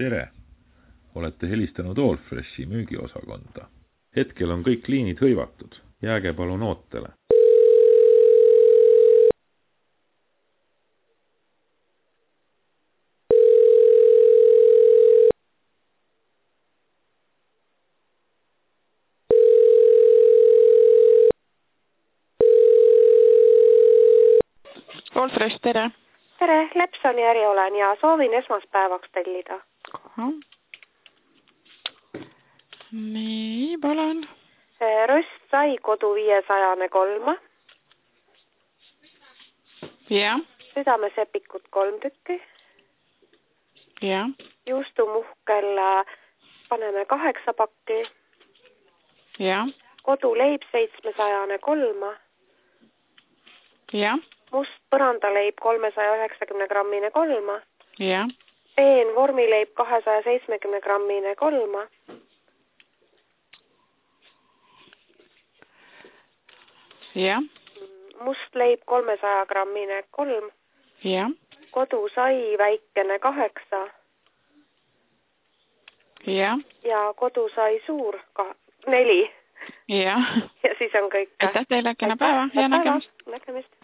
Tere! Olete helistanud Allfreshi müügiosakonda. Hetkel on kõik liinid hõivatud. Jääge palun ootele. Allfresh, tere! Tere, Lepsoni äri olen ja soovin esmaspäevaks tellida. Nii, palun. Röst sai kodu 503. Ja. Südamesepikut 3 tükki. Ja. Juustumuhkel paneme 8 pakki. Ja. Koduleib 703. Ja. Must põrandaleib 390 grammine 3. Ja. Peen vormileib 270 grammine 3. Ja. Must leib 300 grammine 3. Ja. Kodusai väikene 8. Ja. Ja kodusai suur 4. Ja. Ja siis on kõik. Aitäh teile, kena päeva ja nägemist.